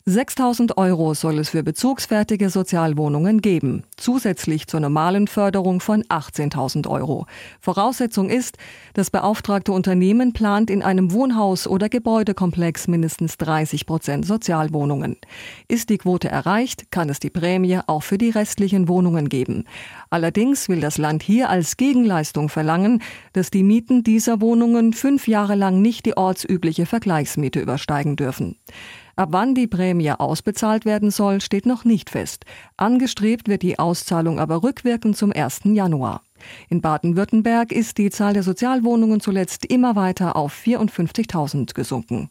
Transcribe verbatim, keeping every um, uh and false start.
sechstausend Euro soll es für bezugsfertige Sozialwohnungen geben, zusätzlich zur normalen Förderung von achtzehntausend Euro. Voraussetzung ist, das beauftragte Unternehmen plant in einem Wohnhaus oder Gebäudekomplex mindestens dreißig Prozent Sozialwohnungen. Ist die Quote erreicht, kann es die Prämie auch für die restlichen Wohnungen geben. Allerdings will das Land hier als Gegenleistung verlangen, dass die Mieten dieser Wohnungen fünf Jahre lang nicht die ortsübliche Vergleichsmiete übersteigen dürfen. Ab wann die Prämie ausbezahlt werden soll, steht noch nicht fest. Angestrebt wird die Auszahlung aber rückwirkend zum ersten Januar. In Baden-Württemberg ist die Zahl der Sozialwohnungen zuletzt immer weiter auf vierundfünfzigtausend gesunken.